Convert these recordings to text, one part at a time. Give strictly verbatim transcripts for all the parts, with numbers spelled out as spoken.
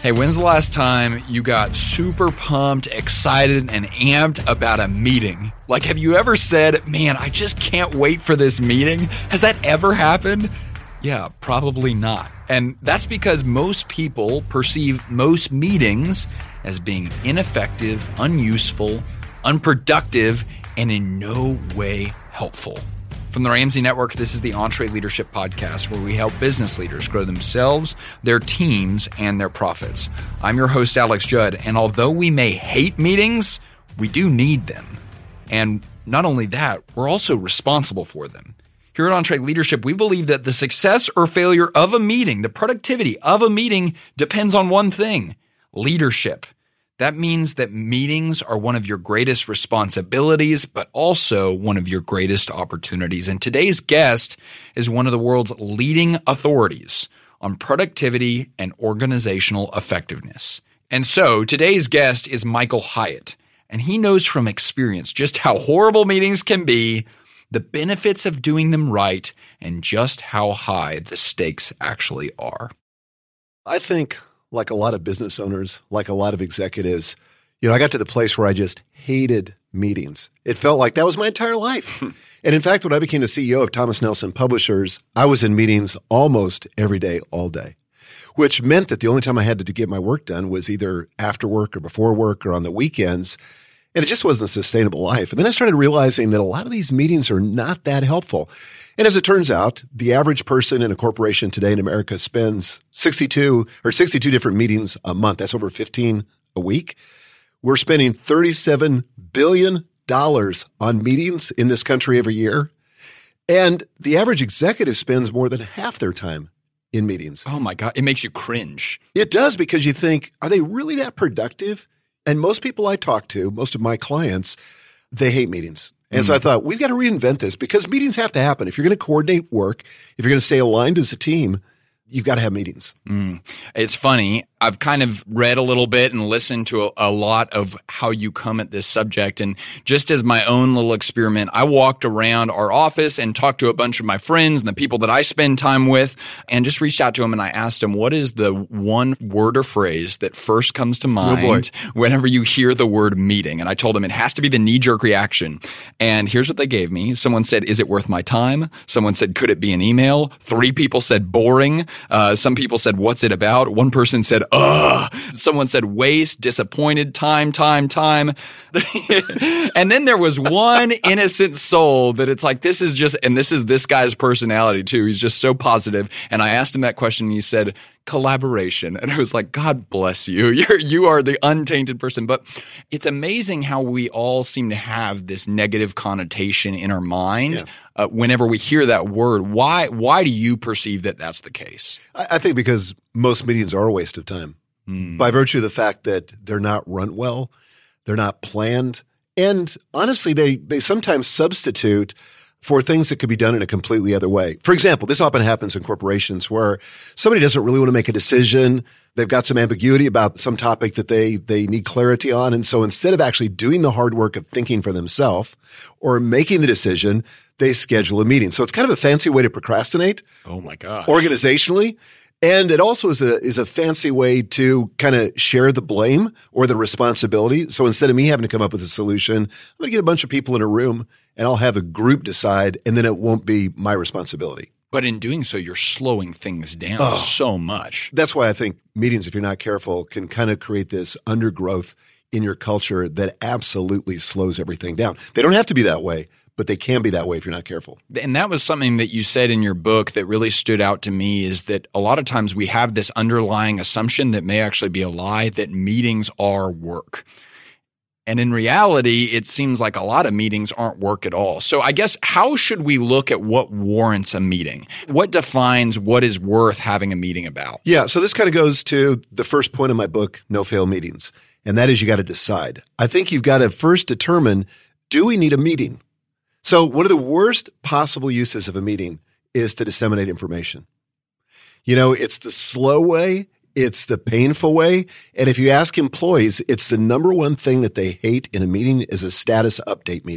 Hey, when's the last time you got super pumped, excited, and amped about a meeting? Like, have you ever said, man, I just can't wait for this meeting? Has that ever happened? Yeah, probably not. And that's because most people perceive most meetings as being ineffective, unuseful, unproductive, and in no way helpful. From the Ramsey Network, this is the EntreLeadership Podcast, where we help business leaders grow themselves, their teams, and their profits. I'm your host, Alex Judd, and although we may hate meetings, we do need them. And not only that, we're also responsible for them. Here at EntreLeadership, we believe that the success or failure of a meeting, the productivity of a meeting, depends on one thing: leadership. That means that meetings are one of your greatest responsibilities, but also one of your greatest opportunities. And today's guest is one of the world's leading authorities on productivity and organizational effectiveness. And so today's guest is Michael Hyatt, and he knows from experience just how horrible meetings can be, the benefits of doing them right, and just how high the stakes actually are. I think, like a lot of business owners, like a lot of executives, you know, I got to the place where I just hated meetings. It felt like that was my entire life. And in fact, when I became the C E O of Thomas Nelson Publishers, I was in meetings almost every day, all day, which meant that the only time I had to get my work done was either after work or before work or on the weekends. And it just wasn't a sustainable life. And then I started realizing that a lot of these meetings are not that helpful. And as it turns out, the average person in a corporation today in America spends sixty-two or sixty-two different meetings a month. That's over fifteen a week. We're spending thirty-seven billion dollars on meetings in this country every year. And the average executive spends more than half their time in meetings. Oh my God, it makes you cringe. It does, because you think, are they really that productive? And most people I talk to, most of my clients, they hate meetings. And mm. so I thought, we've got to reinvent this, because meetings have to happen. If you're going to coordinate work, if you're going to stay aligned as a team, you've got to have meetings. Mm. It's funny. I've kind of read a little bit and listened to a, a lot of how you come at this subject. And just as my own little experiment, I walked around our office and talked to a bunch of my friends and the people that I spend time with, and just reached out to them and I asked them, what is the one word or phrase that first comes to mind oh whenever you hear the word meeting? And I told them it has to be the knee-jerk reaction. And here's what they gave me. Someone said, is it worth my time? Someone said, could it be an email? Three people said, boring. Uh, some people said, what's it about? One person said, ugh. Someone said, waste, disappointed, time, time, time. And then there was one innocent soul that it's like, this is just, and this is this guy's personality too. He's just so positive. And I asked him that question and he said, collaboration. And I was like, God bless you. You're, you are the untainted person. But it's amazing how we all seem to have this negative connotation in our mind yeah. uh, whenever we hear that word. Why, why do you perceive that that's the case? I, I think because most meetings are a waste of time mm. by virtue of the fact that they're not run well, they're not planned. And honestly, they, they sometimes substitute for things that could be done in a completely other way. For example, this often happens in corporations where somebody doesn't really want to make a decision. They've got some ambiguity about some topic that they, they need clarity on. And so instead of actually doing the hard work of thinking for themselves or making the decision, they schedule a meeting. So it's kind of a fancy way to procrastinate. Oh my God. Organizationally. And it also is a is a fancy way to kind of share the blame or the responsibility. So instead of me having to come up with a solution, I'm going to get a bunch of people in a room and I'll have a group decide, and then it won't be my responsibility. But in doing so, you're slowing things down oh, so much. That's why I think meetings, if you're not careful, can kind of create this undergrowth in your culture that absolutely slows everything down. They don't have to be that way, but they can be that way if you're not careful. And that was something that you said in your book that really stood out to me, is that a lot of times we have this underlying assumption that may actually be a lie, that meetings are work. And in reality, it seems like a lot of meetings aren't work at all. So I guess, how should we look at what warrants a meeting? What defines what is worth having a meeting about? Yeah, so this kind of goes to the first point of my book, No Fail Meetings. And that is, you got to decide. I think you've got to first determine, do we need a meeting? So one of the worst possible uses of a meeting is to disseminate information. You know, it's the slow way. It's the painful way. And if you ask employees, it's the number one thing that they hate in a meeting is a status update meeting.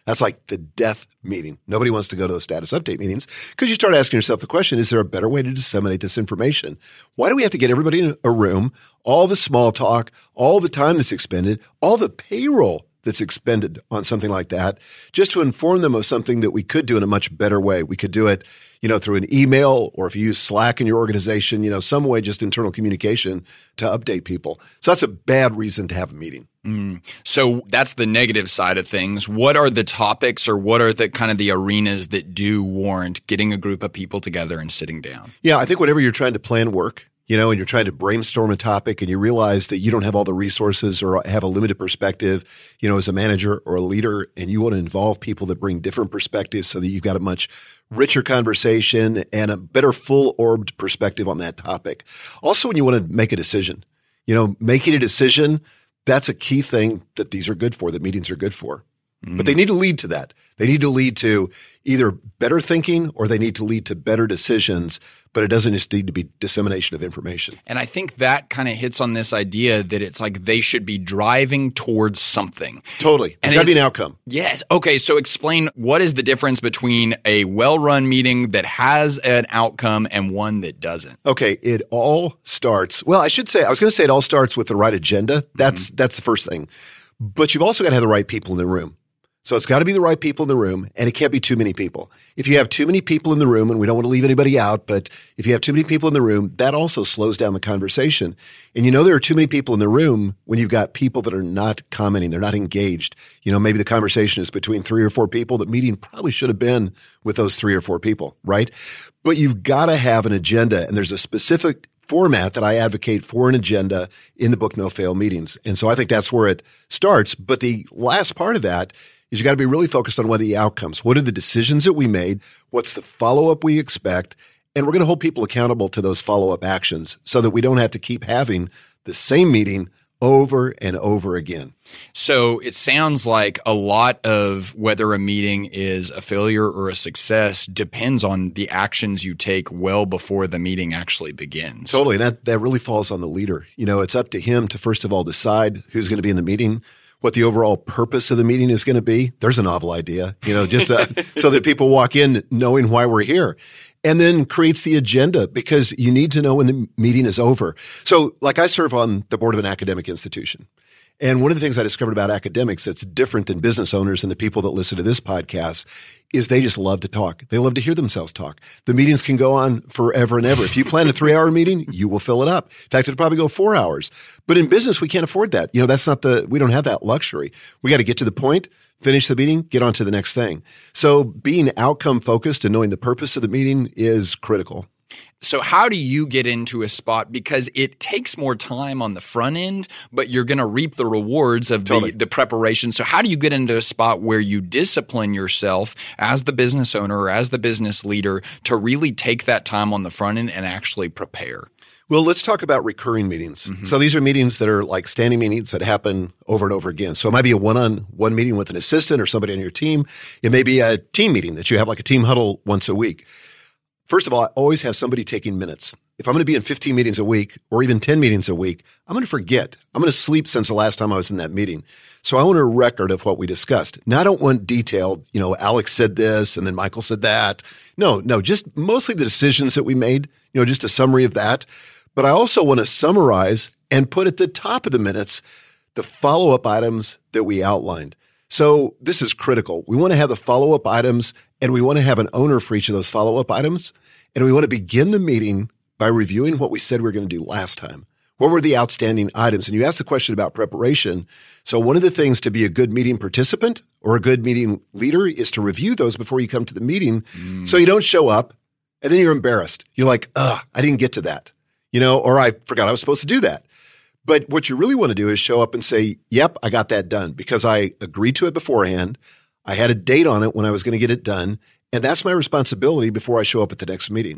That's like the death meeting. Nobody wants to go to those status update meetings because you start asking yourself the question, is there a better way to disseminate this information? Why do we have to get everybody in a room, all the small talk, all the time that's expended, all the payroll that's expended on something like that, just to inform them of something that we could do in a much better way? We could do it, you know, through an email, or if you use Slack in your organization, you know, some way, just internal communication to update people. So that's a bad reason to have a meeting. Mm. So that's the negative side of things. What are the topics, or what are the kind of the arenas that do warrant getting a group of people together and sitting down? Yeah, I think whenever you're trying to plan work, you know, and you're trying to brainstorm a topic and you realize that you don't have all the resources or have a limited perspective, you know, as a manager or a leader, and you want to involve people that bring different perspectives so that you've got a much richer conversation and a better full-orbed perspective on that topic. Also, when you want to make a decision, you know, making a decision, that's a key thing that these are good for, that meetings are good for. Mm. But they need to lead to that. They need to lead to either better thinking or they need to lead to better decisions, but it doesn't just need to be dissemination of information. And I think that kind of hits on this idea that it's like they should be driving towards something. Totally. There's got to be an outcome. Yes. Okay. So explain, what is the difference between a well-run meeting that has an outcome and one that doesn't? Okay. It all starts, well, I should say, I was going to say it all starts with the right agenda. That's, mm-hmm. that's the first thing. But you've also got to have the right people in the room. So it's got to be the right people in the room, and it can't be too many people. If you have too many people in the room, and we don't want to leave anybody out, but if you have too many people in the room, that also slows down the conversation. And you know there are too many people in the room when you've got people that are not commenting, they're not engaged. You know, maybe the conversation is between three or four people. The meeting probably should have been with those three or four people, right? But you've got to have an agenda, and there's a specific format that I advocate for an agenda in the book No Fail Meetings. And so I think that's where it starts. But the last part of that is you got to be really focused on what are the outcomes. What are the decisions that we made? What's the follow-up we expect? And we're going to hold people accountable to those follow-up actions so that we don't have to keep having the same meeting over and over again. So it sounds like a lot of whether a meeting is a failure or a success depends on the actions you take well before the meeting actually begins. Totally. And that, that really falls on the leader. You know, it's up to him to first of all decide who's going to be in the meeting, what the overall purpose of the meeting is going to be. There's a novel idea, you know, just uh, so that people walk in knowing why we're here. And then creates the agenda, because you need to know when the meeting is over. So like I serve on the board of an academic institution. And one of the things I discovered about academics that's different than business owners and the people that listen to this podcast is they just love to talk. They love to hear themselves talk. The meetings can go on forever and ever. If you plan a three-hour meeting, you will fill it up. In fact, it'll probably go four hours. But in business, we can't afford that. You know, that's not the, we don't have that luxury. We got to get to the point, finish the meeting, get on to the next thing. So being outcome focused and knowing the purpose of the meeting is critical. So how do you get into a spot? Because it takes more time on the front end, but you're going to reap the rewards of Totally. the, the preparation. So how do you get into a spot where you discipline yourself as the business owner or as the business leader to really take that time on the front end and actually prepare? Well, let's talk about recurring meetings. Mm-hmm. So these are meetings that are like standing meetings that happen over and over again. So it might be a one-on-one meeting with an assistant or somebody on your team. It may be a team meeting that you have, like a team huddle once a week. First of all, I always have somebody taking minutes. If I'm going to be in fifteen meetings a week or even ten meetings a week, I'm going to forget. I'm going to sleep since the last time I was in that meeting. So I want a record of what we discussed. Now, I don't want detailed, you know, Alex said this and then Michael said that. No, no, just mostly the decisions that we made, you know, just a summary of that. But I also want to summarize and put at the top of the minutes the follow-up items that we outlined. So this is critical. We want to have the follow-up items, and we want to have an owner for each of those follow-up items. And we want to begin the meeting by reviewing what we said we were going to do last time. What were the outstanding items? And you asked the question about preparation. So one of the things to be a good meeting participant or a good meeting leader is to review those before you come to the meeting mm. so you don't show up and then you're embarrassed. You're like, ugh, I didn't get to that, you know, or I forgot I was supposed to do that. But what you really want to do is show up and say, yep, I got that done because I agreed to it beforehand. I had a date on it when I was going to get it done. And that's my responsibility before I show up at the next meeting.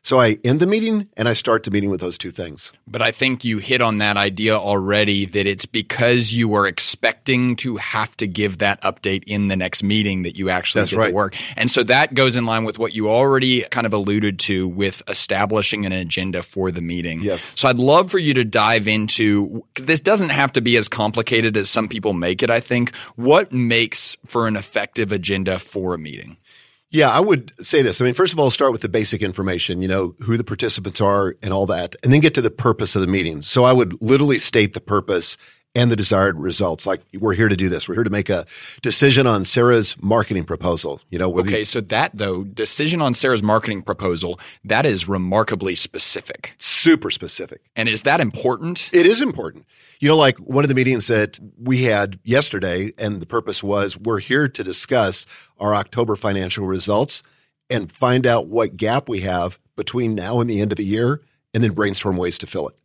So I end the meeting and I start the meeting with those two things. But I think you hit on that idea already, that it's because you were expecting to have to give that update in the next meeting that you actually That's did right. the work. And so that goes in line with what you already kind of alluded to with establishing an agenda for the meeting. Yes. So I'd love for you to dive into, because this doesn't have to be as complicated as some people make it, I think. What makes for an effective agenda for a meeting? Yeah, I would say this. I mean, first of all, start with the basic information, you know, who the participants are and all that, and then get to the purpose of the meeting. So I would literally state the purpose and the desired results. Like, we're here to do this. We're here to make a decision on Sarah's marketing proposal. You know, Okay, you, so that though, decision on Sarah's marketing proposal, that is remarkably specific. super specific. And is that important? It is important. You know, like one of the meetings that we had yesterday, and the purpose was we're here to discuss our October financial results and find out what gap we have between now and the end of the year, and then brainstorm ways to fill it.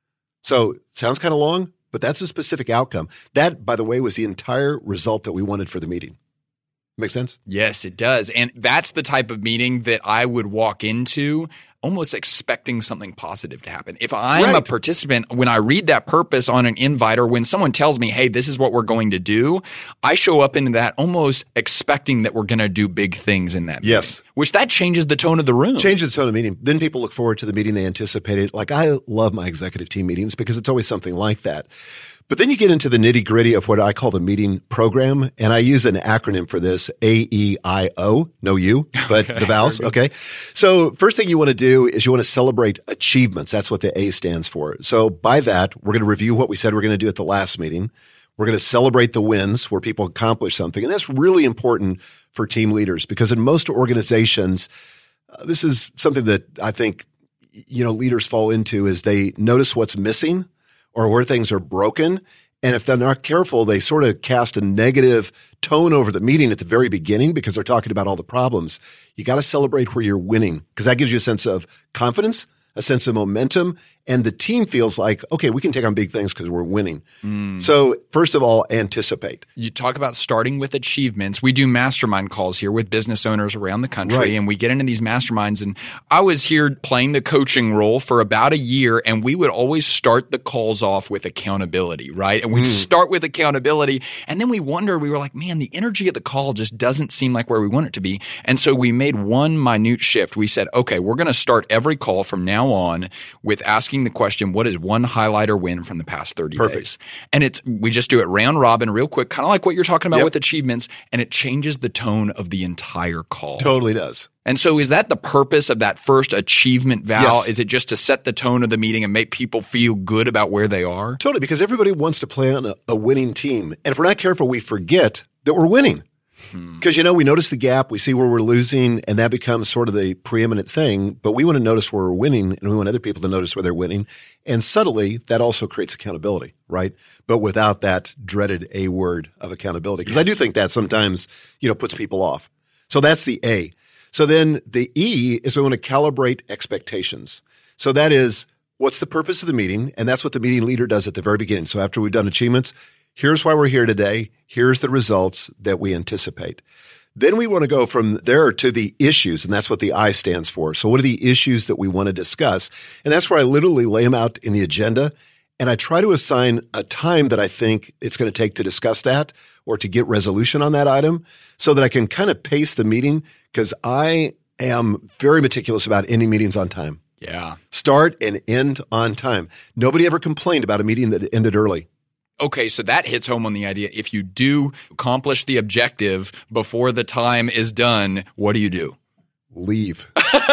So sounds kind of long, but that's a specific outcome. That, by the way, was the entire result that we wanted for the meeting. Make sense? Yes, it does. And that's the type of meeting that I would walk into almost expecting something positive to happen. If I'm Right. a participant, when I read that purpose on an invite, or when someone tells me, hey, this is what we're going to do, I show up into that almost expecting that we're going to do big things in that meeting. Yes. Which that changes the tone of the room. Changes the tone of the meeting. Then people look forward to the meeting they anticipated. Like, I love my executive team meetings because it's always something like that. But then you get into the nitty gritty of what I call the meeting program. And I use an acronym for this, A E I O, no you, but Okay, the vowels. Okay. So first thing you want to do is you want to celebrate achievements. That's what the A stands for. So by that, we're going to review what we said we're going to do at the last meeting. We're going to celebrate the wins where people accomplish something. And that's really important for team leaders, because in most organizations, uh, this is something that I think, you know, leaders fall into, is they notice what's missing or where things are broken. And if they're not careful, they sort of cast a negative tone over the meeting at the very beginning because they're talking about all the problems. You got to celebrate where you're winning, because that gives you a sense of confidence, a sense of momentum, and the team feels like, okay, we can take on big things because we're winning. Mm. So first of all, anticipate. You talk about starting with achievements. We do mastermind calls here with business owners around the country, Right. and we get into these masterminds. And I was here playing the coaching role for about a year, and we would always start the calls off with accountability, right? And we'd mm. start with accountability, and then we wondered, we were like, man, the energy of the call just doesn't seem like where we want it to be. And so we made one minute shift. We said, okay, we're going to start every call from now on with asking the question, what is one highlight or win from the past thirty Perfect. days? And it's we just do it round robin real quick, kind of like what you're talking about Yep. with achievements, and it changes the tone of the entire call. Totally does. And so is that the purpose of that first achievement vow? Yes. Is it just to set the tone of the meeting and make people feel good about where they are? Totally, because everybody wants to play on a, a winning team. And if we're not careful, we forget that we're winning. Because, you know, we notice the gap, we see where we're losing, and that becomes sort of the preeminent thing. But we want to notice where we're winning, and we want other people to notice where they're winning. And subtly, that also creates accountability, right? But without that dreaded A word of accountability. Because I do think that sometimes, you know, puts people off. So that's the A. So then the E is we want to calibrate expectations. So that is, what's the purpose of the meeting? And that's what the meeting leader does at the very beginning. So after we've done achievements, here's why we're here today. Here's the results that we anticipate. Then we want to go from there to the issues, and that's what the I stands for. So what are the issues that we want to discuss? And that's where I literally lay them out in the agenda, and I try to assign a time that I think it's going to take to discuss that or to get resolution on that item so that I can kind of pace the meeting, because I am very meticulous about ending meetings on time. Yeah. Start and end on time. Nobody ever complained about a meeting that ended early. Okay, so that hits home on the idea. If you do accomplish the objective before the time is done, what do you do? Leave.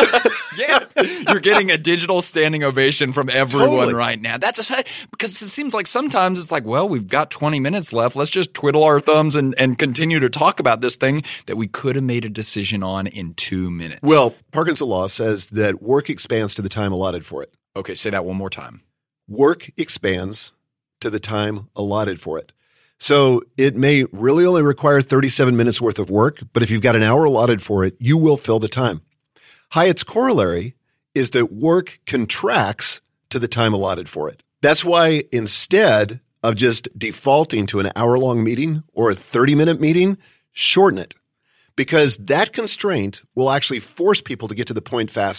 Yeah, you're getting a digital standing ovation from everyone Totally. right now. That's a, because it seems like sometimes it's like, well, we've got twenty minutes left. Let's just twiddle our thumbs and, and continue to talk about this thing that we could have made a decision on in two minutes. Well, Parkinson Law says that work expands to the time allotted for it. Okay, say that one more time. Work expands to the time allotted for it. So it may really only require thirty-seven minutes worth of work, but if you've got an hour allotted for it, you will fill the time. Hyatt's corollary is that work contracts to the time allotted for it. That's why instead of just defaulting to an hour-long meeting or a thirty-minute meeting, shorten it, because that constraint will actually force people to get to the point faster.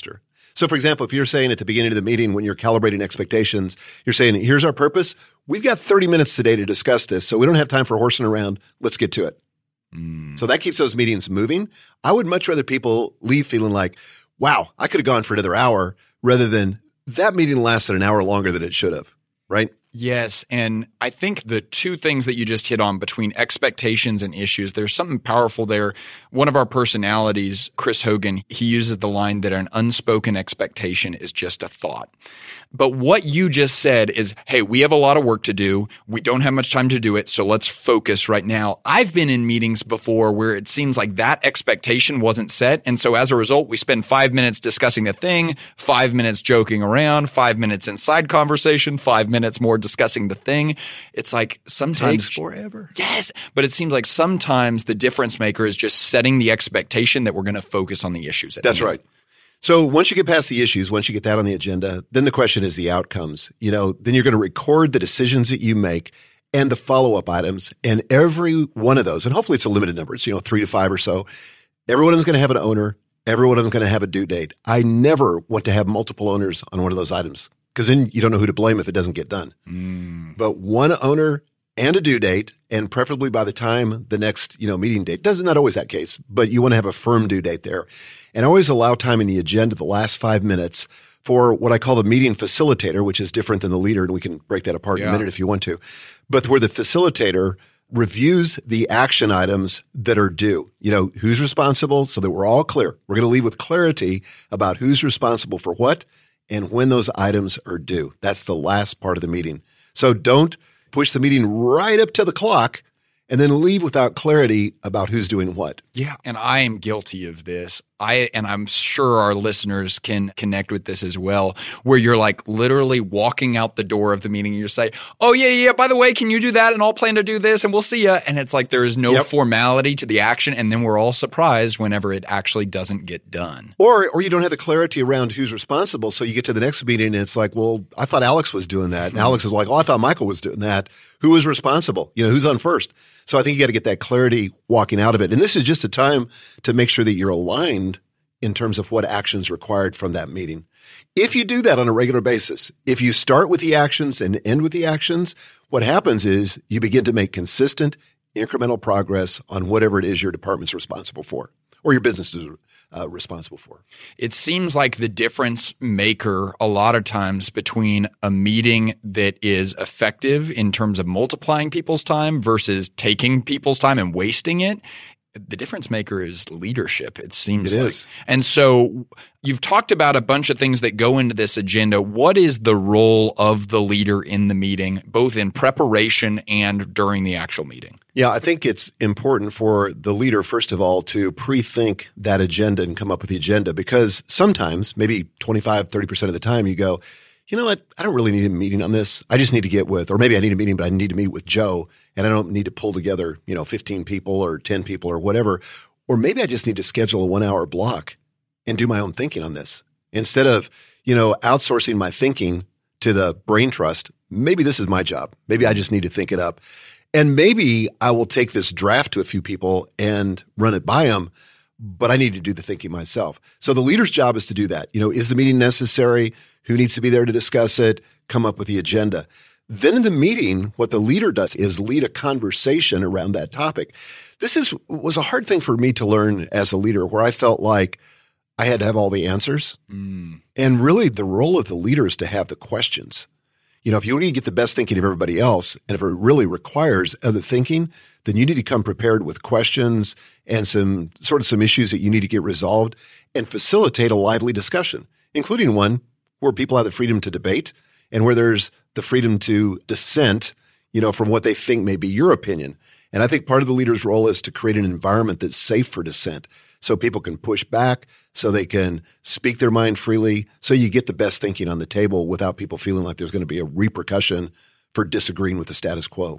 So, for example, if you're saying at the beginning of the meeting when you're calibrating expectations, you're saying, here's our purpose. We've got thirty minutes today to discuss this, so we don't have time for horsing around. Let's get to it. Mm. So that keeps those meetings moving. I would much rather people leave feeling like, wow, I could have gone for another hour, rather than that meeting lasted an hour longer than it should have, right? Yes. And I think the two things that you just hit on between expectations and issues, there's something powerful there. One of our personalities, Chris Hogan, he uses the line that an unspoken expectation is just a thought. But what you just said is, hey, we have a lot of work to do. We don't have much time to do it. So let's focus right now. I've been in meetings before where it seems like that expectation wasn't set. And so as a result, we spend five minutes discussing the thing, five minutes joking around, five minutes inside conversation, five minutes more discussing the thing. It's like sometimes takes forever. Yes. But it seems like sometimes the difference maker is just setting the expectation that we're going to focus on the issues. At That's hand. right. So once you get past the issues, once you get that on the agenda, then the question is the outcomes. You know, then you're going to record the decisions that you make and the follow-up items, and every one of those, and hopefully it's a limited number, it's, you know, three to five or so. Every one of them is going to have an owner. Every one of them is going to have a due date. I never want to have multiple owners on one of those items, because then you don't know who to blame if it doesn't get done. Mm. But one owner and a due date, and preferably by the time the next, you know, meeting date. Doesn't not always that case, but you want to have a firm due date there. And always allow time in the agenda, the last five minutes, for what I call the meeting facilitator, which is different than the leader, and we can break that apart yeah. in a minute if you want to. But where the facilitator reviews the action items that are due. You know, who's responsible, so that we're all clear. We're going to leave with clarity about who's responsible for what and when those items are due. That's the last part of the meeting. So don't push the meeting right up to the clock and then leave without clarity about who's doing what. Yeah, and I am guilty of this. I and I'm sure our listeners can connect with this as well, where you're like literally walking out the door of the meeting and you say, oh, yeah, yeah, by the way, can you do that? And I'll plan to do this and we'll see ya. And it's like there is no yep. formality to the action. And then we're all surprised whenever it actually doesn't get done. Or or you don't have the clarity around who's responsible. So you get to the next meeting and it's like, well, I thought Alex was doing that. And mm-hmm. Alex is like, oh, I thought Michael was doing that. Who was responsible? You know, who's on first? So I think you got to get that clarity walking out of it. And this is just a time to make sure that you're aligned in terms of what actions required from that meeting. If you do that on a regular basis, if you start with the actions and end with the actions, what happens is you begin to make consistent, incremental progress on whatever it is your department's responsible for or your business is uh, responsible for. It seems like the difference maker a lot of times between a meeting that is effective in terms of multiplying people's time versus taking people's time and wasting it, the difference maker is leadership, it seems it like. Is. And so you've talked about a bunch of things that go into this agenda. What is the role of the leader in the meeting, both in preparation and during the actual meeting? Yeah, I think it's important for the leader, first of all, to pre-think that agenda and come up with the agenda, because sometimes, maybe twenty-five, thirty percent of the time, you go, you know what, I don't really need a meeting on this. I just need to get with, or maybe I need a meeting, but I need to meet with Joe, and I don't need to pull together, you know, fifteen people or ten people or whatever. Or maybe I just need to schedule a one-hour block and do my own thinking on this. Instead of, you know, outsourcing my thinking to the brain trust, maybe this is my job. Maybe I just need to think it up. And maybe I will take this draft to a few people and run it by them, but I need to do the thinking myself. So the leader's job is to do that. You know, is the meeting necessary? Who needs to be there to discuss it? Come up with the agenda. Then in the meeting, what the leader does is lead a conversation around that topic. This is was a hard thing for me to learn as a leader, where I felt like I had to have all the answers. Mm. And really the role of the leader is to have the questions. You know, if you want to get the best thinking of everybody else, and if it really requires other thinking, then you need to come prepared with questions and some sort of some issues that you need to get resolved and facilitate a lively discussion, including one where people have the freedom to debate and where there's the freedom to dissent, you know, from what they think may be your opinion. And I think part of the leader's role is to create an environment that's safe for dissent, so people can push back, so they can speak their mind freely, so you get the best thinking on the table without people feeling like there's going to be a repercussion for disagreeing with the status quo.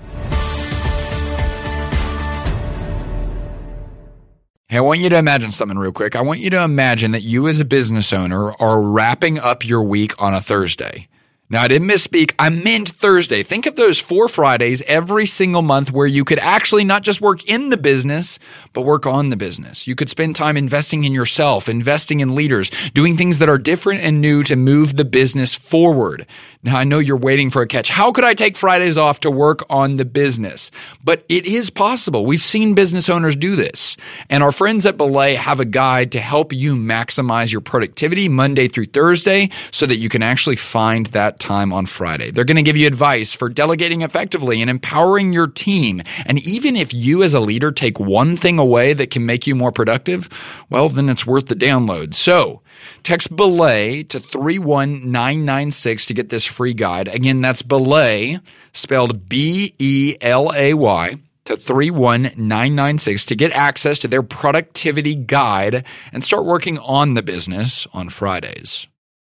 Hey, I want you to imagine something real quick. I want you to imagine that you as a business owner are wrapping up your week on a Thursday. Now, I didn't misspeak. I meant Thursday. Think of those four Fridays every single month where you could actually not just work in the business, but work on the business. You could spend time investing in yourself, investing in leaders, doing things that are different and new to move the business forward. Now, I know you're waiting for a catch. How could I take Fridays off to work on the business? But it is possible. We've seen business owners do this. And our friends at Belay have a guide to help you maximize your productivity Monday through Thursday so that you can actually find that time on Friday. They're going to give you advice for delegating effectively and empowering your team. And even if you as a leader take one thing away that can make you more productive, well, then it's worth the download. So text Belay to three one nine nine six to get this free guide. Again, that's Belay, spelled B E L A Y, to three one nine nine six to get access to their productivity guide and start working on the business on Fridays.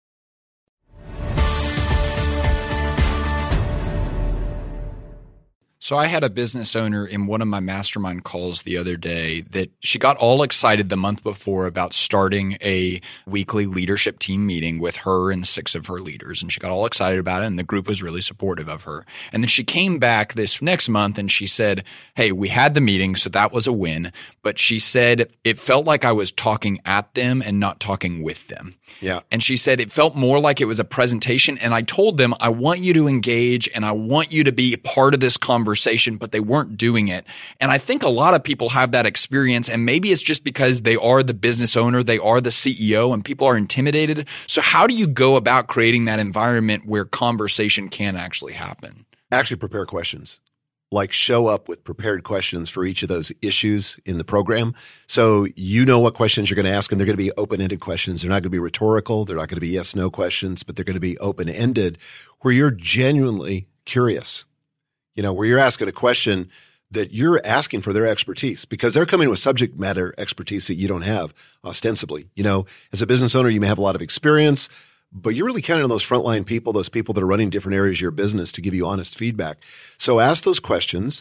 So I had a business owner in one of my mastermind calls the other day that she got all excited the month before about starting a weekly leadership team meeting with her and six of her leaders. And she got all excited about it, and the group was really supportive of her. And then she came back this next month and she said, hey, we had the meeting, so that was a win. But she said it felt like I was talking at them and not talking with them. Yeah. And she said it felt more like it was a presentation. And I told them, I want you to engage and I want you to be a part of this conversation, but they weren't doing it. And I think a lot of people have that experience, and maybe it's just because they are the business owner, they are the C E O, and people are intimidated. So how do you go about creating that environment where conversation can actually happen? Actually prepare questions. Like show up with prepared questions for each of those issues in the program. So you know what questions you're going to ask, and they're going to be open-ended questions. They're not going to be rhetorical. They're not going to be yes-no questions, but they're going to be open-ended where you're genuinely curious. You know, where you're asking a question that you're asking for their expertise because they're coming with subject matter expertise that you don't have ostensibly. You know, as a business owner, you may have a lot of experience, but you're really counting on those frontline people, those people that are running different areas of your business to give you honest feedback. So ask those questions,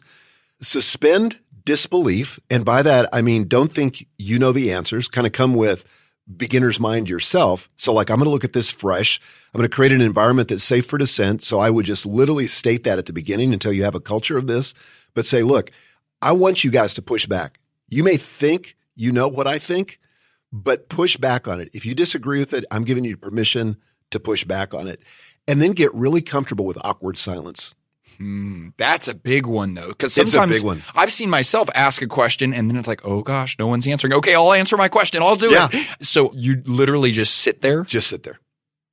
suspend disbelief. And by that, I mean, don't think you know the answers, kind of come with beginner's mind yourself. So like, I'm going to look at this fresh. I'm going to create an environment that's safe for dissent. So I would just literally state that at the beginning until you have a culture of this, but say, look, I want you guys to push back. You may think you know what I think, but push back on it. If you disagree with it, I'm giving you permission to push back on it. And then get really comfortable with awkward silence. Hmm, that's a big one, though, because sometimes it's a big one. I've seen myself ask a question and then it's like, oh, gosh, no one's answering. Okay, I'll answer my question. I'll do yeah. it. So you literally just sit there? Just sit there.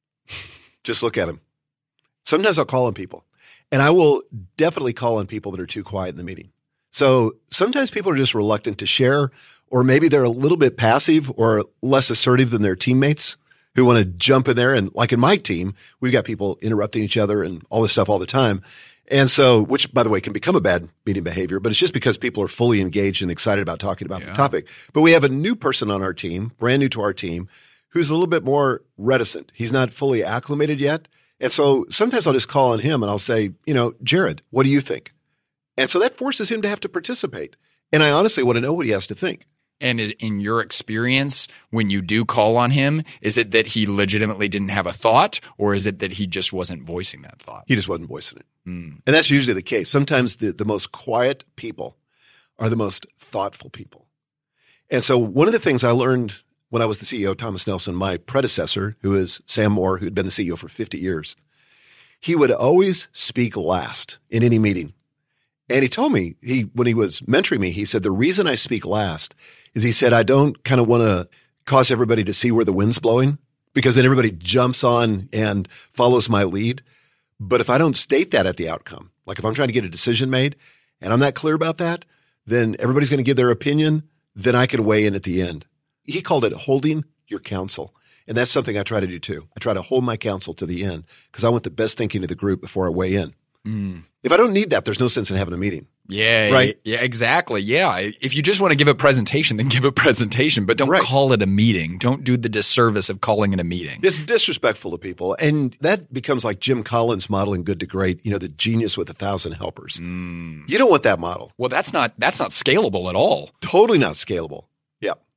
Just look at them. Sometimes I'll call on people, and I will definitely call on people that are too quiet in the meeting. So sometimes people are just reluctant to share, or maybe they're a little bit passive or less assertive than their teammates who want to jump in there. And like in my team, we've got people interrupting each other and all this stuff all the time. And so, which by the way, can become a bad meeting behavior, but it's just because people are fully engaged and excited about talking about yeah. the topic. But we have a new person on our team, brand new to our team, who's a little bit more reticent. He's not fully acclimated yet. And so sometimes I'll just call on him and I'll say, you know, Jared, what do you think? And so that forces him to have to participate. And I honestly want to know what he has to think. And in your experience, when you do call on him, is it that he legitimately didn't have a thought, or is it that he just wasn't voicing that thought? He just wasn't voicing it. Mm. And that's usually the case. Sometimes the, the most quiet people are the most thoughtful people. And so one of the things I learned when I was the C E O, Thomas Nelson, my predecessor, who is Sam Moore, who had been the C E O for fifty years, he would always speak last in any meeting. And he told me, he when he was mentoring me, he said, the reason I speak last is he said, I don't kind of want to cause everybody to see where the wind's blowing, because then everybody jumps on and follows my lead. But if I don't state that at the outcome, like if I'm trying to get a decision made and I'm not clear about that, then everybody's going to give their opinion. Then I can weigh in at the end. He called it holding your counsel. And that's something I try to do too. I try to hold my counsel to the end because I want the best thinking of the group before I weigh in. Mm. If I don't need that, there's no sense in having a meeting. Yeah, right. Yeah, exactly. Yeah. If you just want to give a presentation, then give a presentation, but don't right. call it a meeting. Don't do the disservice of calling it a meeting. It's disrespectful to people. And that becomes like Jim Collins' model in Good to Great, you know, the genius with a thousand helpers. Mm. You don't want that model. Well, that's not, that's not scalable at all. Totally not scalable. Yeah.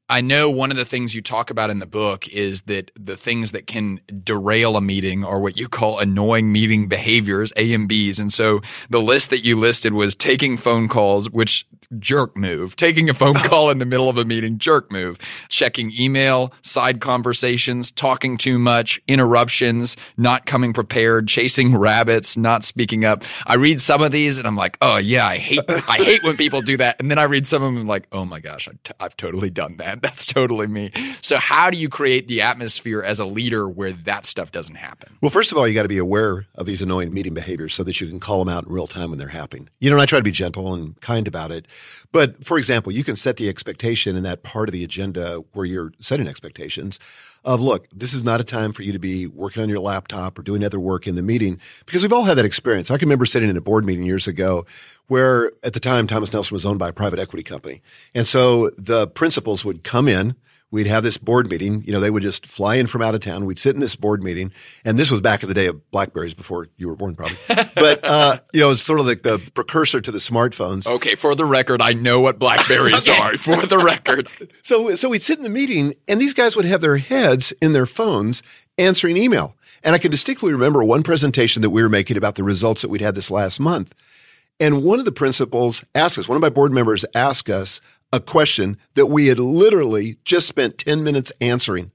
I know one of the things you talk about in the book is that the things that can derail a meeting are what you call annoying meeting behaviors, A M Bs. And so the list that you listed was taking phone calls, which jerk move, taking a phone call in the middle of a meeting, jerk move, checking email, side conversations, talking too much, interruptions, not coming prepared, chasing rabbits, not speaking up. I read some of these and I'm like, oh yeah, I hate, I hate when people do that. And then I read some of them and I'm like, oh my gosh, I've, t- I've totally done that. That's totally me. So how do you create the atmosphere as a leader where that stuff doesn't happen? Well, first of all, you got to be aware of these annoying meeting behaviors so that you can call them out in real time when they're happening. You know, and I try to be gentle and kind about it. But for example, you can set the expectation in that part of the agenda where you're setting expectations of, look, this is not a time for you to be working on your laptop or doing other work in the meeting, because we've all had that experience. I can remember sitting in a board meeting years ago where at the time Thomas Nelson was owned by a private equity company. And so the principals would come in. We'd have this board meeting. You know, they would just fly in from out of town. We'd sit in this board meeting. And this was back in the day of BlackBerries before you were born, probably. But, uh, you know, it's sort of like the precursor to the smartphones. Okay. For the record, I know what BlackBerries Okay. are. For the record. So, so we'd sit in the meeting and these guys would have their heads in their phones answering email. And I can distinctly remember one presentation that we were making about the results that we'd had this last month. And one of the principals asked us, one of my board members asked us a question that we had literally just spent ten minutes answering.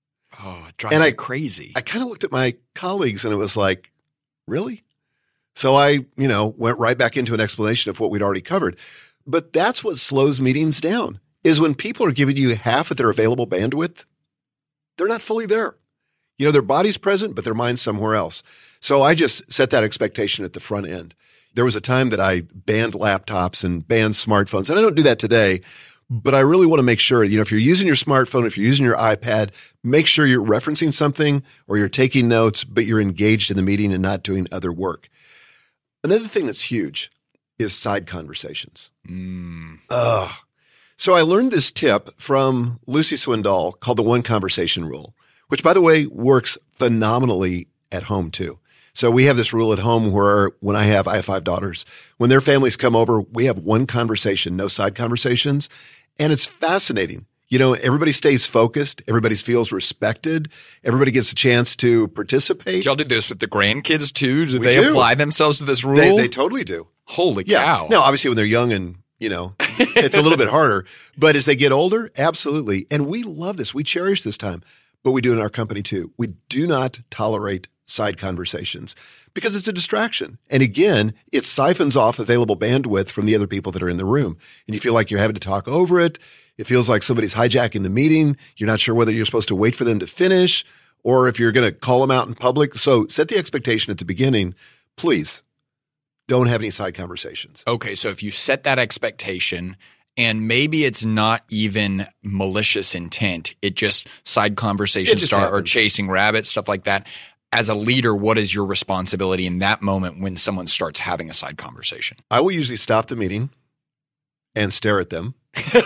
Oh, it drives And I- you crazy. I kind of looked at my colleagues and it was like, really? So I, you know, went right back into an explanation of what we'd already covered. But that's what slows meetings down, is when people are giving you half of their available bandwidth, they're not fully there. You know, their body's present, but their mind's somewhere else. So I just set that expectation at the front end. There was a time that I banned laptops and banned smartphones, and I don't do that today, but I really want to make sure, you know, if you're using your smartphone, if you're using your iPad, make sure you're referencing something or you're taking notes, but you're engaged in the meeting and not doing other work. Another thing that's huge is side conversations. Mm. Ugh. So I learned this tip from Lucy Swindoll called the one conversation rule, which, by the way, works phenomenally at home too. So we have this rule at home where when I have, I have five daughters, when their families come over, we have one conversation, no side conversations. And it's fascinating. You know, everybody stays focused. Everybody feels respected. Everybody gets a chance to participate. Do y'all do this with the grandkids too? Do We they do. apply themselves to this rule? They, they totally do. Holy Yeah. cow. Now, obviously, when they're young and, you know, it's a little bit harder. But as they get older, absolutely. And we love this. We cherish this time. But we do in our company too. We do not tolerate side conversations because it's a distraction. And again, it siphons off available bandwidth from the other people that are in the room. And you feel like you're having to talk over it. It feels like somebody's hijacking the meeting. You're not sure whether you're supposed to wait for them to finish or if you're going to call them out in public. So set the expectation at the beginning. Please don't have any side conversations. Okay, so if you set that expectation and maybe it's not even malicious intent, it just side conversations just start or happens. chasing rabbits, stuff like that. As a leader, what is your responsibility in that moment when someone starts having a side conversation? I will usually stop the meeting and stare at them.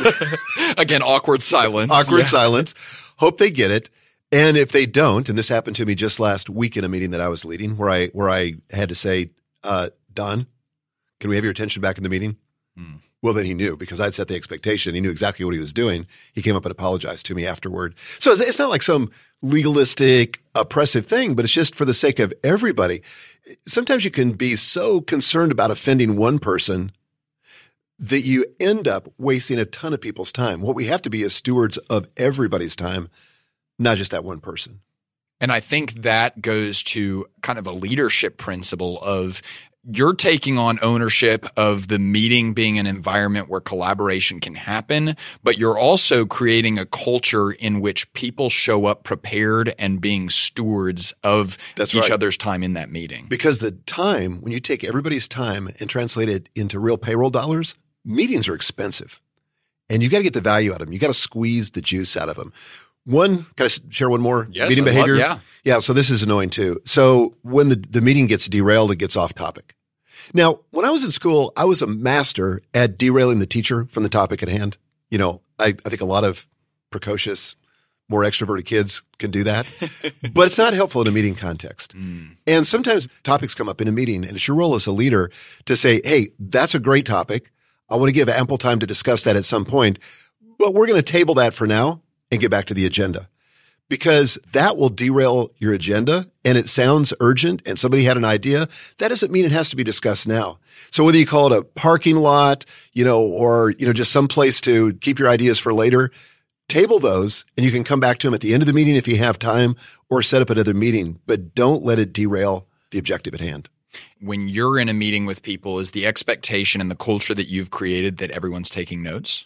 Again, awkward silence. Awkward Yeah. silence. Hope they get it. And if they don't, and this happened to me just last week in a meeting that I was leading where I where I had to say, uh, Don, can we have your attention back in the meeting? Hmm. Well, then he knew because I'd set the expectation. He knew exactly what he was doing. He came up and apologized to me afterward. So it's, it's not like some legalistic, oppressive thing, but it's just for the sake of everybody. Sometimes you can be so concerned about offending one person that you end up wasting a ton of people's time. What we have to be is stewards of everybody's time, not just that one person. And I think that goes to kind of a leadership principle of you're taking on ownership of the meeting being an environment where collaboration can happen, but you're also creating a culture in which people show up prepared and being stewards of That's each right. other's time in that meeting. Because the time, when you take everybody's time and translate it into real payroll dollars, meetings are expensive. And you got to get the value out of them. You got to squeeze the juice out of them. One, can I share one more Yes, meeting I'd love- behavior? yeah. Yeah. So this is annoying too. So when the, the meeting gets derailed, it gets off topic. Now, when I was in school, I was a master at derailing the teacher from the topic at hand. You know, I, I think a lot of precocious, more extroverted kids can do that, but it's not helpful in a meeting context. Mm. And sometimes topics come up in a meeting and it's your role as a leader to say, hey, that's a great topic. I want to give ample time to discuss that at some point, Well, we're going to table that for now and get back to the agenda, because that will derail your agenda, and it sounds urgent and somebody had an idea. That doesn't mean it has to be discussed now. So whether you call it a parking lot, you know, or, you know, just some place to keep your ideas for later, table those and you can come back to them at the end of the meeting if you have time, or set up another meeting, but don't let it derail the objective at hand. When you're in a meeting with people, is the expectation and the culture that you've created that everyone's taking notes?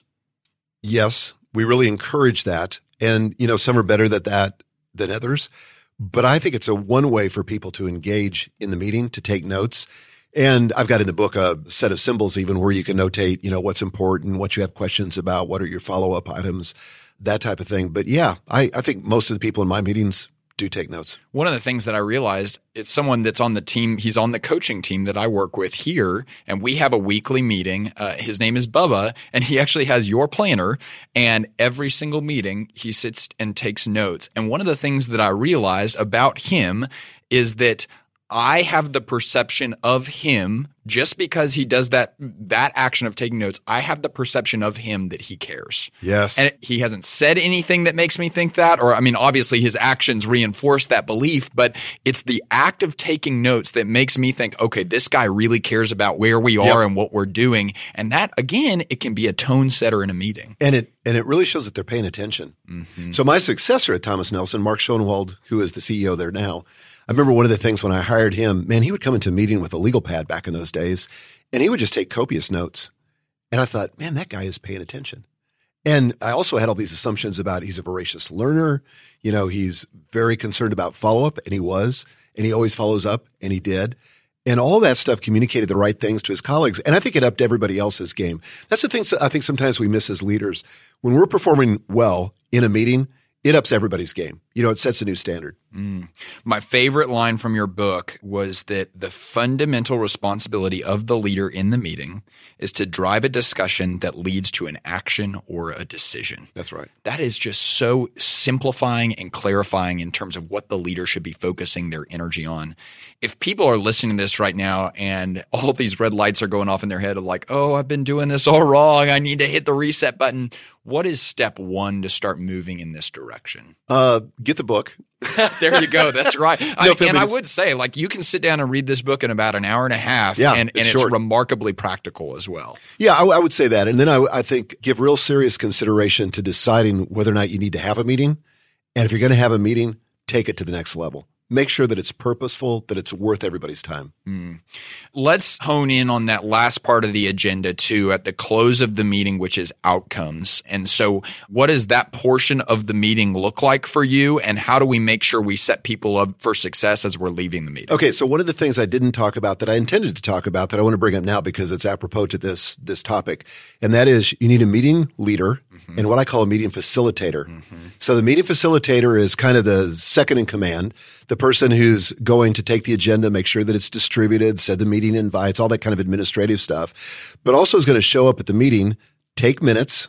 Yes, we really encourage that. And, you know, some are better at that than others. But I think it's a one way for people to engage in the meeting, to take notes. And I've got in the book a set of symbols even where you can notate, you know, what's important, what you have questions about, what are your follow-up items, that type of thing. But yeah, I, I think most of the people in my meetings do take notes. One of the things that I realized, it's someone that's on the team. He's on the coaching team that I work with here, and we have a weekly meeting. Uh, his name is Bubba, and he actually has your planner. And every single meeting, he sits and takes notes. And one of the things that I realized about him is that I have the perception of him, just because he does that that action of taking notes, I have the perception of him that he cares. Yes. And he hasn't said anything that makes me think that, or I mean, obviously his actions reinforce that belief, but it's the act of taking notes that makes me think, okay, this guy really cares about where we are yep. and what we're doing. And that, again, it can be a tone setter in a meeting. And it and it really shows that they're paying attention. Mm-hmm. So my successor at Thomas Nelson, Mark Schoenwald, who is the C E O there now, I remember one of the things when I hired him, man, he would come into a meeting with a legal pad back in those days, and he would just take copious notes. And I thought, man, that guy is paying attention. And I also had all these assumptions about he's a voracious learner. You know, he's very concerned about follow-up, and he was, and he always follows up, and he did. And all that stuff communicated the right things to his colleagues. And I think it upped everybody else's game. That's the thing I think sometimes we miss as leaders. When we're performing well in a meeting, it ups everybody's game. You know, it sets a new standard. Mm. My favorite line from your book was that the fundamental responsibility of the leader in the meeting is to drive a discussion that leads to an action or a decision. That's right. That is just so simplifying and clarifying in terms of what the leader should be focusing their energy on. If people are listening to this right now and all these red lights are going off in their head of like, oh, I've been doing this all wrong, I need to hit the reset button. What is step one to start moving in this direction? Uh, get the book. There you go. That's right. no, I, and I would say, like, you can sit down and read this book in about an hour and a half, yeah, and, it's, and it's remarkably practical as well. Yeah, I, I would say that. And then I, I think give real serious consideration to deciding whether or not you need to have a meeting. And if you're going to have a meeting, take it to the next level. Make sure that it's purposeful, that it's worth everybody's time. Mm. Let's hone in on that last part of the agenda too, at the close of the meeting, which is outcomes. And so what does that portion of the meeting look like for you? And how do we make sure we set people up for success as we're leaving the meeting? Okay, so one of the things I didn't talk about that I intended to talk about that I want to bring up now because it's apropos to this, this topic, and that is you need a meeting leader mm-hmm. and what I call a meeting facilitator. Mm-hmm. So the meeting facilitator is kind of the second in command, the person who's going to take the agenda, make sure that it's distributed, send the meeting invites, all that kind of administrative stuff, but also is going to show up at the meeting, take minutes,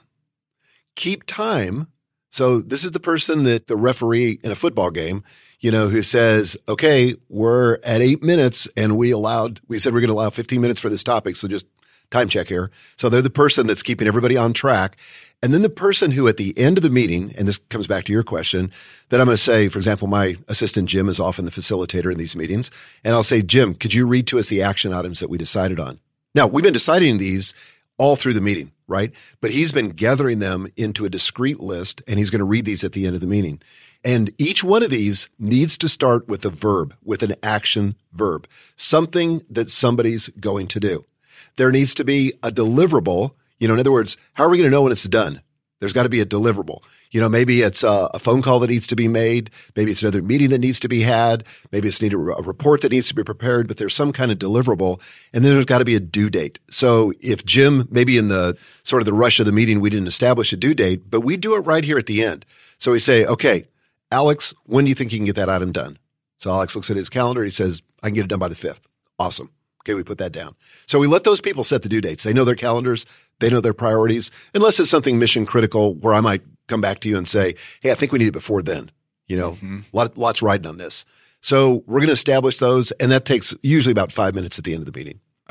keep time. So this is the person that the referee in a football game, you know, who says, okay, we're at eight minutes and we allowed, we said we're going to allow fifteen minutes for this topic. So just time check here. So they're the person that's keeping everybody on track. And then the person who at the end of the meeting, and this comes back to your question, that I'm going to say, for example, my assistant Jim is often the facilitator in these meetings. And I'll say, Jim, could you read to us the action items that we decided on? Now, we've been deciding these all through the meeting, right? But he's been gathering them into a discrete list, and he's going to read these at the end of the meeting. And each one of these needs to start with a verb, with an action verb, something that somebody's going to do. There needs to be a deliverable. You know, in other words, how are we going to know when it's done? There's got to be a deliverable. You know, maybe it's a, a phone call that needs to be made. Maybe it's another meeting that needs to be had. Maybe it's need a, a report that needs to be prepared, but there's some kind of deliverable. And then there's got to be a due date. So if Jim, maybe in the sort of the rush of the meeting, we didn't establish a due date, but we do it right here at the end. So we say, okay, Alex, when do you think you can get that item done? So Alex looks at his calendar. He says, I can get it done by the fifth. Awesome. Okay, we put that down. So we let those people set the due dates. They know their calendars. They know their priorities. Unless it's something mission critical where I might come back to you and say, hey, I think we need it before then. You know, mm-hmm. lot, lots riding on this. So we're going to establish those, and that takes usually about five minutes at the end of the meeting.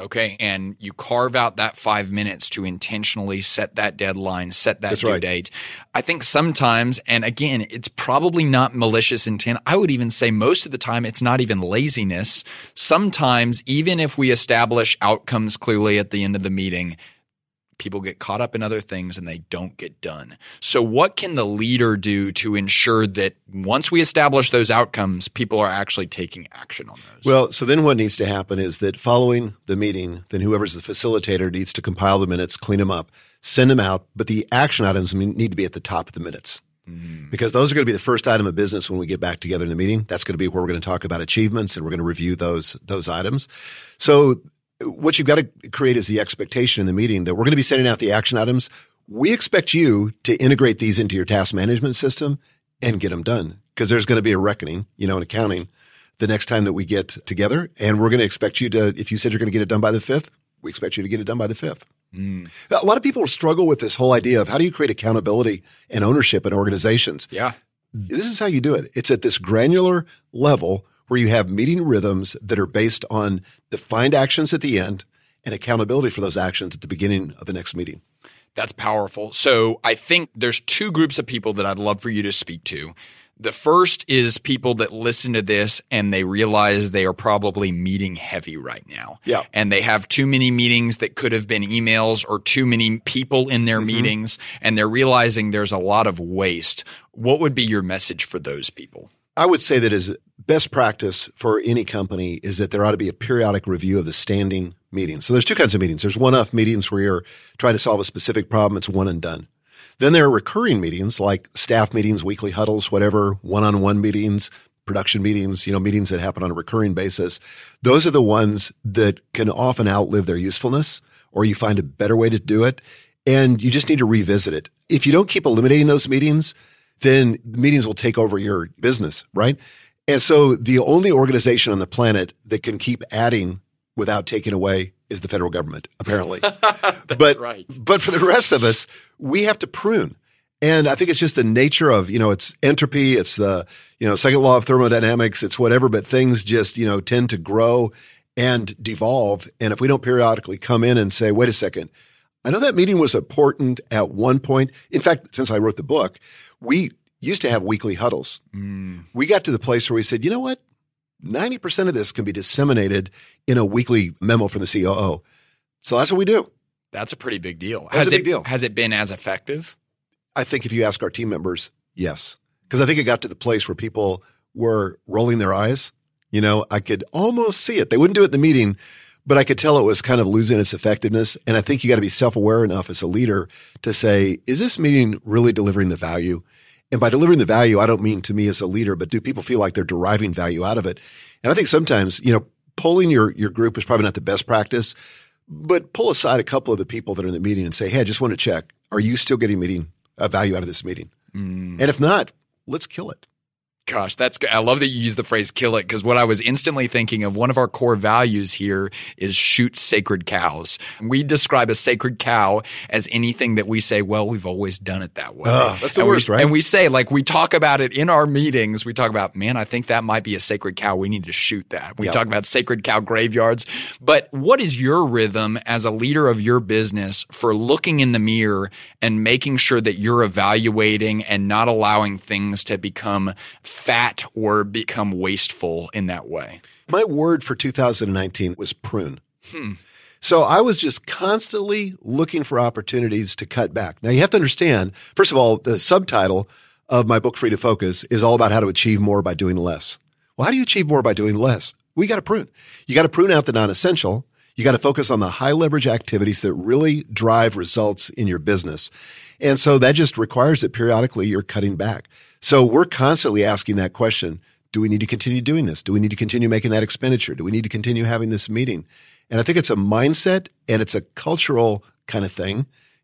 Okay. And you carve out that five minutes to intentionally set that deadline, set that That's due right. date. I think sometimes, and again, it's probably not malicious intent. I would even say most of the time it's not even laziness. Sometimes, even if we establish outcomes clearly at the end of the meeting, people get caught up in other things and they don't get done. So what can the leader do to ensure that once we establish those outcomes, people are actually taking action on those? Well, so then what needs to happen is that following the meeting, then whoever's the facilitator needs to compile the minutes, clean them up, send them out. But the action items need to be at the top of the minutes. Mm. Because those are going to be the first item of business when we get back together in the meeting. That's going to be where we're going to talk about achievements and we're going to review those, those items. So what you've got to create is the expectation in the meeting that we're going to be sending out the action items. We expect you to integrate these into your task management system and get them done, because there's going to be a reckoning, you know, in accounting the next time that we get together. And we're going to expect you to, if you said you're going to get it done by the fifth, we expect you to get it done by the fifth. Mm. A lot of people struggle with this whole idea of how do you create accountability and ownership in organizations? Yeah. This is how you do it. It's at this granular level where you have meeting rhythms that are based on defined actions at the end and accountability for those actions at the beginning of the next meeting. That's powerful. So I think there's two groups of people that I'd love for you to speak to. The first is people that listen to this and they realize they are probably meeting heavy right now. Yeah. And they have too many meetings that could have been emails or too many people in their mm-hmm. meetings, and they're realizing there's a lot of waste. What would be your message for those people? I would say that as best practice for any company is that there ought to be a periodic review of the standing meetings. So there's two kinds of meetings. There's one-off meetings where you're trying to solve a specific problem. It's one and done. Then there are recurring meetings like staff meetings, weekly huddles, whatever, one-on-one meetings, production meetings, you know, meetings that happen on a recurring basis. Those are the ones that can often outlive their usefulness, or you find a better way to do it, and you just need to revisit it. If you don't keep eliminating those meetings, then the meetings will take over your business, right? And so the only organization on the planet that can keep adding without taking away is the federal government, apparently. but, right. but for the rest of us, we have to prune. And I think it's just the nature of, you know, it's entropy, it's the, you know, second law of thermodynamics, it's whatever, but things just, you know, tend to grow and devolve. And if we don't periodically come in and say, wait a second, I know that meeting was important at one point. In fact, since I wrote the book, we used to have weekly huddles. Mm. We got to the place where we said, you know what? ninety percent of this can be disseminated in a weekly memo from the C O O. So that's what we do. That's a pretty big deal. That's has a big it, deal. Has it been as effective? I think if you ask our team members, yes. Because I think it got to the place where people were rolling their eyes. You know, I could almost see it. They wouldn't do it in the meeting, but I could tell it was kind of losing its effectiveness. And I think you got to be self-aware enough as a leader to say, is this meeting really delivering the value? And by delivering the value, I don't mean to me as a leader, but do people feel like they're deriving value out of it? And I think sometimes, you know, polling your, your group is probably not the best practice, but pull aside a couple of the people that are in the meeting and say, hey, I just want to check. Are you still getting meeting uh, value out of this meeting? Mm. And if not, let's kill it. Gosh, that's good. I love that you use the phrase kill it, because what I was instantly thinking of, one of our core values here is shoot sacred cows. We describe a sacred cow as anything that we say, well, we've always done it that way. Uh, that's the and worst, we, right? And we say, like, we talk about it in our meetings. We talk about, man, I think that might be a sacred cow. We need to shoot that. We yep. talk about sacred cow graveyards. But what is your rhythm as a leader of your business for looking in the mirror and making sure that you're evaluating and not allowing things to become fat or become wasteful in that way? My word for two thousand nineteen was prune. Hmm. So I was just constantly looking for opportunities to cut back. Now you have to understand, first of all, the subtitle of my book, Free to Focus, is all about how to achieve more by doing less. Well, how do you achieve more by doing less? We got to prune. You got to prune out the non-essential. You got to focus on the high leverage activities that really drive results in your business. And so that just requires that periodically you're cutting back. So we're constantly asking that question. Do we need to continue doing this? Do we need to continue making that expenditure? Do we need to continue having this meeting? And I think it's a mindset and it's a cultural kind of thing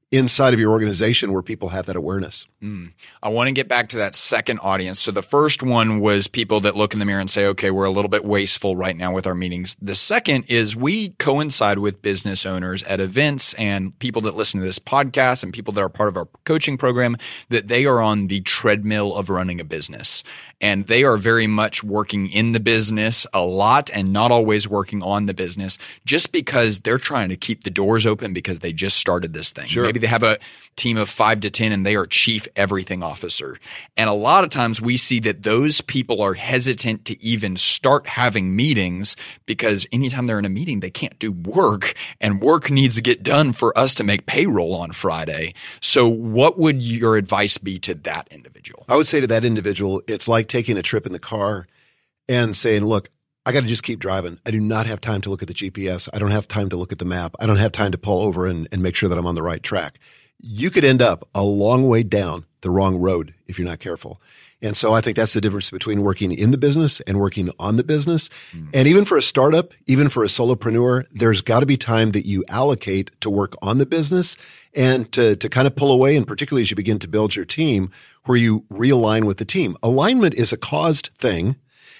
inside of your organization where people have that awareness. Mm. I want to get back to that second audience. So the first one was people that look in the mirror and say, okay, we're a little bit wasteful right now with our meetings. The second is we coincide with business owners at events and people that listen to this podcast and people that are part of our coaching program, that they are on the treadmill of running a business. And they are very much working in the business a lot and not always working on the business just because they're trying to keep the doors open because they just started this thing. Sure. Maybe they have a team of five to ten and they are chief everything officer. And a lot of times we see that those people are hesitant to even start having meetings because anytime they're in a meeting, they can't do work, and work needs to get done for us to make payroll on Friday. So what would your advice be to that individual? I would say to that individual, it's like taking a trip in the car and saying, look, I got to just keep driving. I do not have time to look at the G P S. I don't have time to look at the map. I don't have time to pull over and, and make sure that I'm on the right track. You could end up a long way down the wrong road if you're not careful. And so I think that's the difference between working in the business and working on the business. Mm. And even for a startup, even for a solopreneur, there's got to be time that you allocate to work on the business and to, to kind of pull away. And particularly as you begin to build your team, where you realign with the team. Alignment is a caused thing.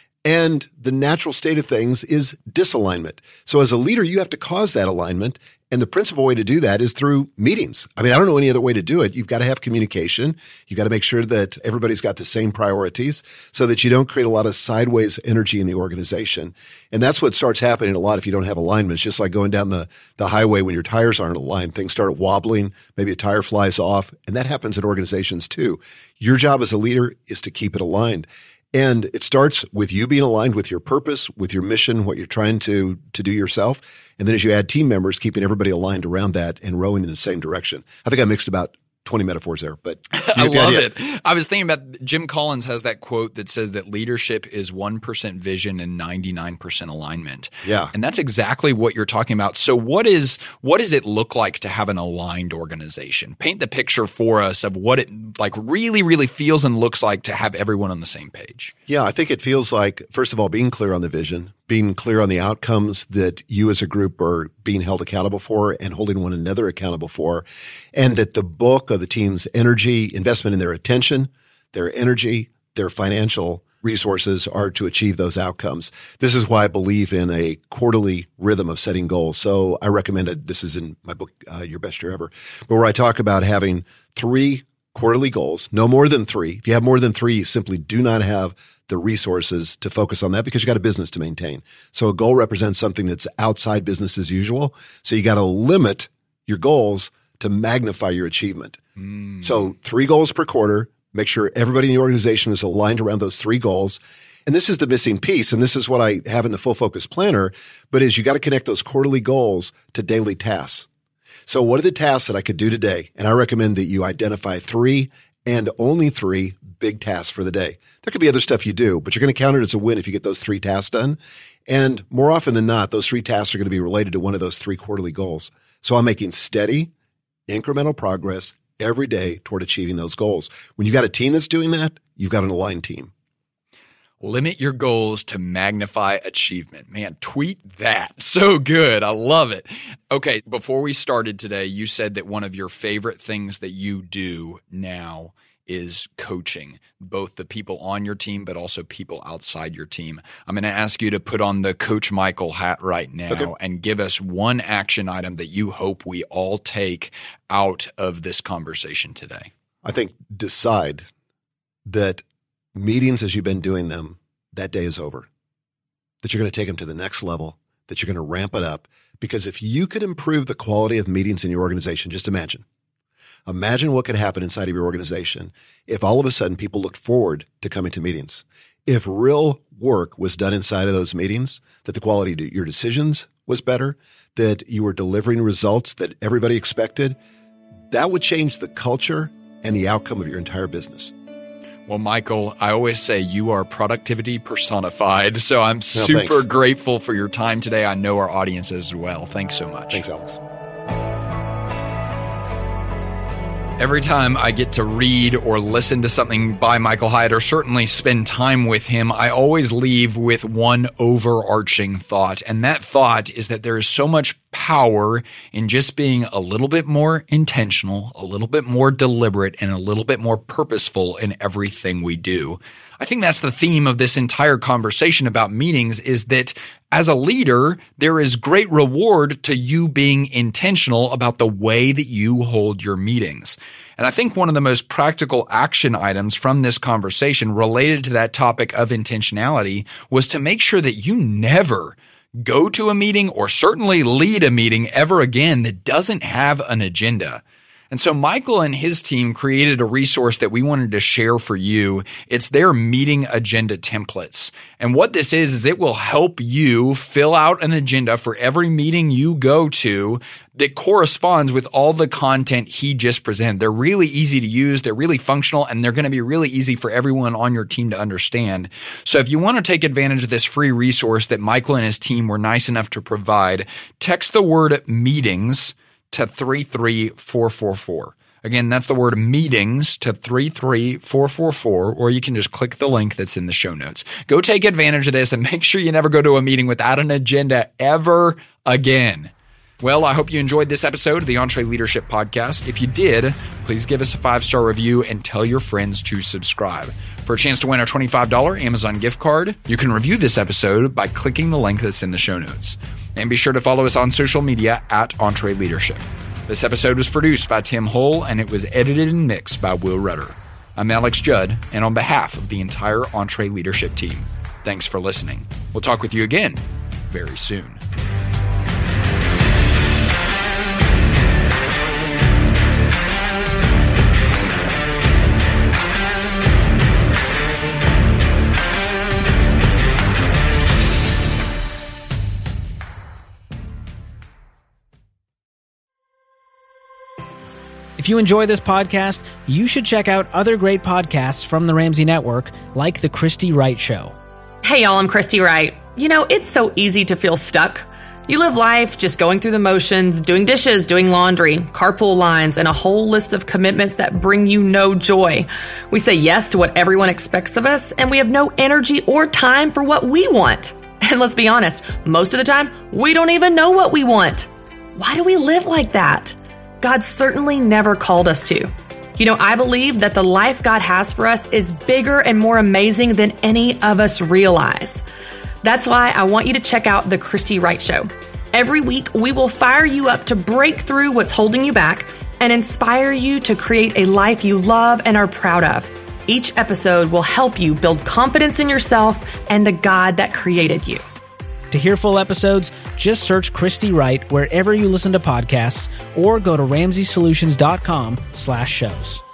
And the natural state of things is disalignment. So as a leader, you have to cause that alignment. And the principal way to do that is through meetings. I mean, I don't know any other way to do it. You've got to have communication. You've got to make sure that everybody's got the same priorities so that you don't create a lot of sideways energy in the organization. And that's what starts happening a lot if you don't have alignment. It's just like going down the, the highway when your tires aren't aligned. Things start wobbling. Maybe a tire flies off. And that happens in organizations too. Your job as a leader is to keep it aligned. And it starts with you being aligned with your purpose, with your mission, what you're trying to, to do yourself. And then as you add team members, keeping everybody aligned around that and rowing in the same direction. I think I mixed about twenty metaphors there, but I love it. I was thinking about Jim Collins has that quote that says that leadership is one percent vision and ninety-nine percent alignment. Yeah. And that's exactly what you're talking about. So what is, what does it look like to have an aligned organization? Paint the picture for us of what it like really, really feels and looks like to have everyone on the same page. Yeah. I think it feels like, first of all, being clear on the vision, being clear on the outcomes that you as a group are being held accountable for and holding one another accountable for, and that the bulk of the team's energy, investment in their attention, their energy, their financial resources are to achieve those outcomes. This is why I believe in a quarterly rhythm of setting goals. So I recommend it. This is in my book, uh, Your Best Year Ever, but where I talk about having three quarterly goals, no more than three. If you have more than three, you simply do not have the resources to focus on that because you got a business to maintain. So a goal represents something that's outside business as usual. So you got to limit your goals to magnify your achievement. Mm. So three goals per quarter, make sure everybody in the organization is aligned around those three goals. And this is the missing piece. And this is what I have in the Full Focus Planner, but is you got to connect those quarterly goals to daily tasks. So what are the tasks that I could do today? And I recommend that you identify three and only three big tasks for the day. There could be other stuff you do, but you're going to count it as a win if you get those three tasks done. And more often than not, those three tasks are going to be related to one of those three quarterly goals. So I'm making steady, incremental progress every day toward achieving those goals. When you got a team that's doing that, you've got an aligned team. Limit your goals to magnify achievement. Man, tweet that. So good. I love it. Okay, before we started today, you said that one of your favorite things that you do now is coaching, both the people on your team, but also people outside your team. I'm going to ask you to put on the Coach Michael hat right now okay. and give us one action item that you hope we all take out of this conversation today. I think decide that meetings as you've been doing them, that day is over, that you're going to take them to the next level, that you're going to ramp it up. Because if you could improve the quality of meetings in your organization, just imagine. Imagine what could happen inside of your organization if all of a sudden people looked forward to coming to meetings. If real work was done inside of those meetings, that the quality of your decisions was better, that you were delivering results that everybody expected, that would change the culture and the outcome of your entire business. Well, Michael, I always say you are productivity personified, so I'm no, super thanks. grateful for your time today. I know our audience as well. Thanks so much. Thanks, Alex. Every time I get to read or listen to something by Michael Hyatt, or certainly spend time with him, I always leave with one overarching thought. And that thought is that there is so much power in just being a little bit more intentional, a little bit more deliberate, and a little bit more purposeful in everything we do. I think that's the theme of this entire conversation about meetings, is that as a leader, there is great reward to you being intentional about the way that you hold your meetings. And I think one of the most practical action items from this conversation related to that topic of intentionality was to make sure that you never go to a meeting or certainly lead a meeting ever again that doesn't have an agenda. And so Michael and his team created a resource that we wanted to share for you. It's their meeting agenda templates. And what this is, is it will help you fill out an agenda for every meeting you go to that corresponds with all the content he just presented. They're really easy to use, they're really functional, and they're going to be really easy for everyone on your team to understand. So if you want to take advantage of this free resource that Michael and his team were nice enough to provide, text the word meetings to three three four four four. Again, that's the word meetings to three three four four four, or you can just click the link that's in the show notes. Go take advantage of this and make sure you never go to a meeting without an agenda ever again. Well, I hope you enjoyed this episode of the EntreLeadership Podcast. If you did, please give us a five-star review and tell your friends to subscribe. For a chance to win our twenty-five dollars Amazon gift card, you can review this episode by clicking the link that's in the show notes. And be sure to follow us on social media at EntreLeadership. This episode was produced by Tim Hull, and it was edited and mixed by Will Rudder. I'm Alex Judd, and on behalf of the entire EntreLeadership team, thanks for listening. We'll talk with you again very soon. If you enjoy this podcast, you should check out other great podcasts from the Ramsey Network, like The Christy Wright Show. Hey y'all, I'm Christy Wright. You know, it's so easy to feel stuck. You live life just going through the motions, doing dishes, doing laundry, carpool lines, and a whole list of commitments that bring you no joy. We say yes to what everyone expects of us, and we have no energy or time for what we want. And let's be honest, most of the time, we don't even know what we want. Why do we live like that? God certainly never called us to. You know, I believe that the life God has for us is bigger and more amazing than any of us realize. That's why I want you to check out The Christy Wright Show. Every week, we will fire you up to break through what's holding you back and inspire you to create a life you love and are proud of. Each episode will help you build confidence in yourself and the God that created you. To hear full episodes, just search Christy Wright wherever you listen to podcasts or go to ramsey solutions dot com slash shows.